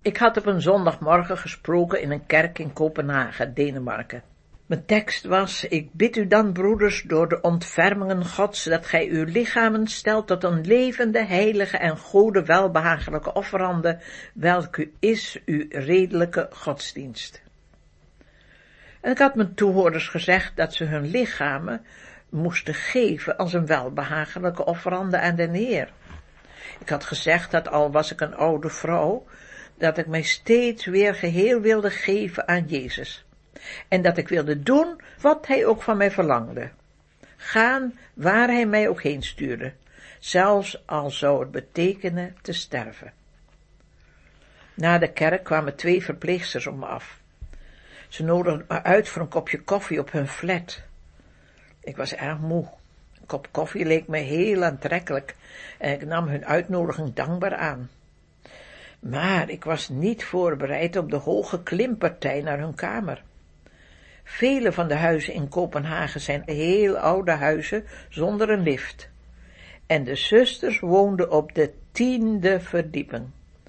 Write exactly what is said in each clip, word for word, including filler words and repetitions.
Ik had op een zondagmorgen gesproken in een kerk in Kopenhagen, Denemarken. Mijn tekst was: ik bid u dan, broeders, door de ontfermingen Gods, dat gij uw lichamen stelt tot een levende, heilige en gode welbehagelijke offerande, welke is uw redelijke godsdienst. En ik had mijn toehoorders gezegd dat ze hun lichamen moesten geven als een welbehagelijke offerande aan den Heer. Ik had gezegd dat al was ik een oude vrouw, dat ik mij steeds weer geheel wilde geven aan Jezus. En dat ik wilde doen wat hij ook van mij verlangde. Gaan waar hij mij ook heen stuurde, zelfs al zou het betekenen te sterven. Na de kerk kwamen twee verpleegsters op me af. Ze nodigden me uit voor een kopje koffie op hun flat. Ik was erg moe. Een kop koffie leek me heel aantrekkelijk en ik nam hun uitnodiging dankbaar aan. Maar ik was niet voorbereid op de hoge klimpartij naar hun kamer. Vele van de huizen in Kopenhagen zijn heel oude huizen zonder een lift. En de zusters woonden op de tiende verdieping.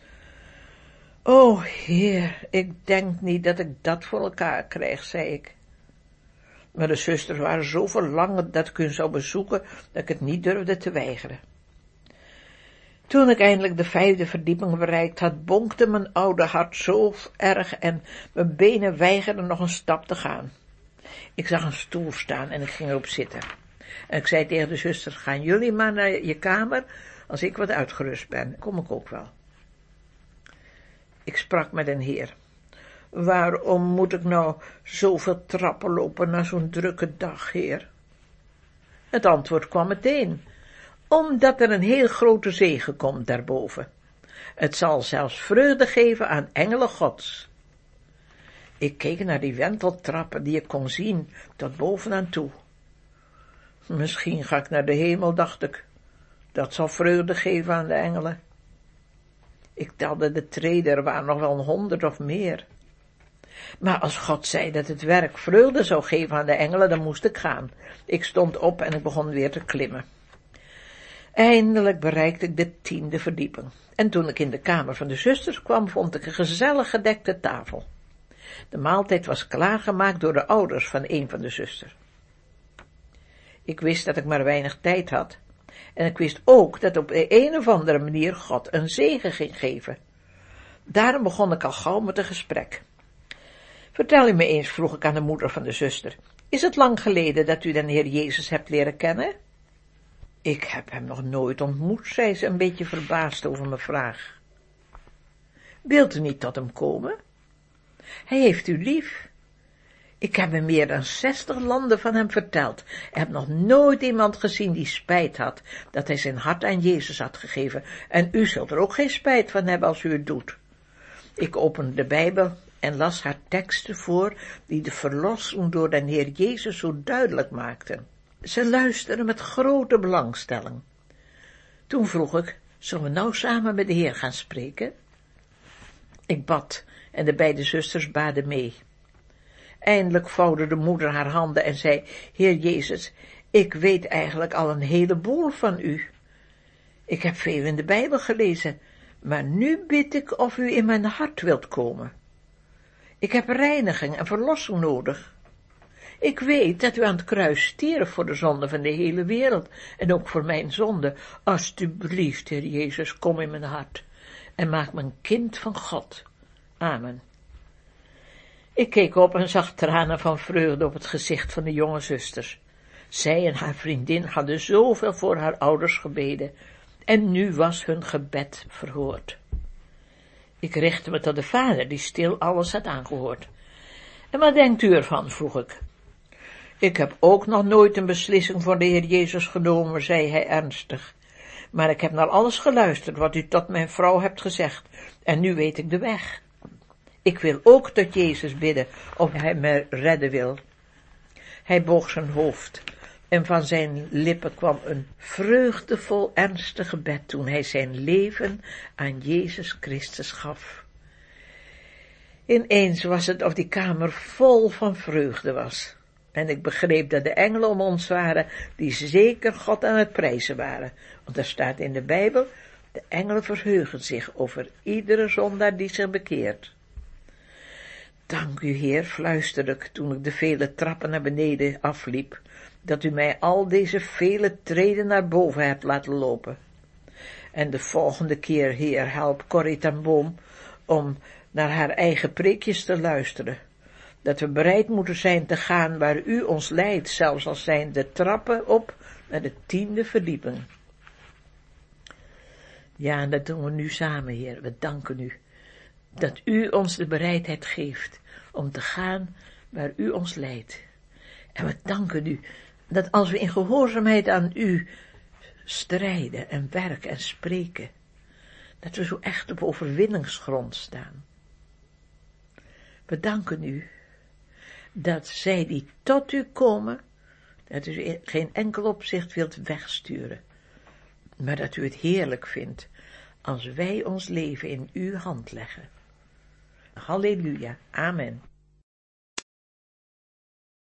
O Heer, ik denk niet dat ik dat voor elkaar krijg, zei ik. Maar de zusters waren zo verlangend dat ik hun zou bezoeken, dat ik het niet durfde te weigeren. Toen ik eindelijk de vijfde verdieping bereikt had, bonkte mijn oude hart zo erg en mijn benen weigerden nog een stap te gaan. Ik zag een stoel staan en ik ging erop zitten. En ik zei tegen de zusters: gaan jullie maar naar je kamer, als ik wat uitgerust ben, kom ik ook wel. Ik sprak met een heer. Waarom moet ik nou zoveel trappen lopen na zo'n drukke dag, heer? Het antwoord kwam meteen. Omdat er een heel grote zegen komt daarboven. Het zal zelfs vreugde geven aan engelen Gods. Ik keek naar die wenteltrappen die ik kon zien tot bovenaan toe. Misschien ga ik naar de hemel, dacht ik. Dat zal vreugde geven aan de engelen. Ik telde de treden, er waren nog wel een honderd of meer. Maar als God zei dat het werk vreugde zou geven aan de engelen, dan moest ik gaan. Ik stond op en ik begon weer te klimmen. Eindelijk bereikte ik de tiende verdieping. En toen ik in de kamer van de zusters kwam, vond ik een gezellig gedekte tafel. De maaltijd was klaargemaakt door de ouders van een van de zusters. Ik wist dat ik maar weinig tijd had. En ik wist ook dat op een of andere manier God een zegen ging geven. Daarom begon ik al gauw met een gesprek. Vertel u me eens, vroeg ik aan de moeder van de zuster, is het lang geleden dat u de Heer Jezus hebt leren kennen? Ik heb hem nog nooit ontmoet, zei ze, een beetje verbaasd over mijn vraag. Wilt u niet tot hem komen? Hij heeft u lief. Ik heb in meer dan zestig landen van hem verteld. Ik heb nog nooit iemand gezien die spijt had dat hij zijn hart aan Jezus had gegeven. En u zult er ook geen spijt van hebben als u het doet. Ik opende de Bijbel en las haar teksten voor die de verlossing door de Heer Jezus zo duidelijk maakten. Ze luisterde met grote belangstelling. Toen vroeg ik, zullen we nou samen met de Heer gaan spreken? Ik bad en de beide zusters baden mee. Eindelijk vouwde de moeder haar handen en zei, Heer Jezus, ik weet eigenlijk al een heleboel van u. Ik heb veel in de Bijbel gelezen, maar nu bid ik of u in mijn hart wilt komen. Ik heb reiniging en verlossing nodig. Ik weet dat u aan het kruis stierf voor de zonde van de hele wereld en ook voor mijn zonde. Alsjeblieft, Heer Jezus, kom in mijn hart en maak me een kind van God. Amen. Ik keek op en zag tranen van vreugde op het gezicht van de jonge zusters. Zij en haar vriendin hadden zoveel voor haar ouders gebeden en nu was hun gebed verhoord. Ik richtte me tot de vader die stil alles had aangehoord. En wat denkt u ervan, vroeg ik. Ik heb ook nog nooit een beslissing voor de Heer Jezus genomen, zei hij ernstig. Maar ik heb naar alles geluisterd wat u tot mijn vrouw hebt gezegd en nu weet ik de weg. Ik wil ook tot Jezus bidden of hij me redden wil. Hij boog zijn hoofd en van zijn lippen kwam een vreugdevol ernstig gebed toen hij zijn leven aan Jezus Christus gaf. Ineens was het of die kamer vol van vreugde was. En ik begreep dat de engelen om ons waren, die zeker God aan het prijzen waren. Want er staat in de Bijbel, De engelen verheugen zich over iedere zondaar die zich bekeert. Dank u, Heer, fluisterde ik toen ik de vele trappen naar beneden afliep, dat u mij al deze vele treden naar boven hebt laten lopen. En de volgende keer, Heer, help Corrie ten Boom om naar haar eigen preekjes te luisteren. Dat we bereid moeten zijn te gaan waar u ons leidt, zelfs al zijn de trappen op naar de tiende verdieping. Ja, en dat doen we nu samen, Heer. We danken u dat u ons de bereidheid geeft om te gaan waar u ons leidt. En we danken u dat als we in gehoorzaamheid aan u strijden en werken en spreken, dat we zo echt op overwinningsgrond staan. We danken u dat zij die tot u komen, dat u in geen enkel opzicht wilt wegsturen, maar dat u het heerlijk vindt als wij ons leven in uw hand leggen. Halleluja, amen.